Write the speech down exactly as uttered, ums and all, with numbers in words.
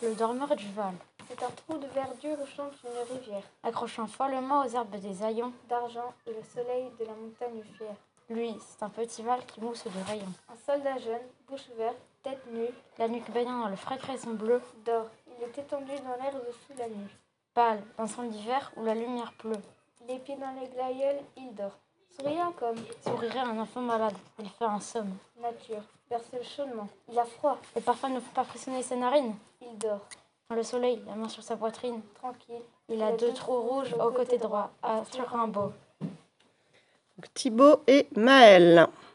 Le dormeur du Val. C'est un trou de verdure où chante une rivière, Accrochant follement aux herbes des haillons, d'argent et le soleil de la montagne fière. Lui, c'est un petit Val qui mousse de rayons. Un soldat jeune, bouche verte, tête nue, La nuque baignant dans le frais cresson bleu, dort. Il est étendu dans l'herbe sous la nuit. pâle, dans son hiver où la lumière pleut. Les pieds dans les glaïeuls, il dort. Souriant comme Sourirait un enfant malade, il fait un somme. nature, berce chaudement. Il a froid, Les parfums ne font pas frissonner ses narines. il dort. Dans le soleil, la main sur sa poitrine, Tranquille. il a deux trous rouges au côté droit, à sur un beau. Thibaut et Maëlle.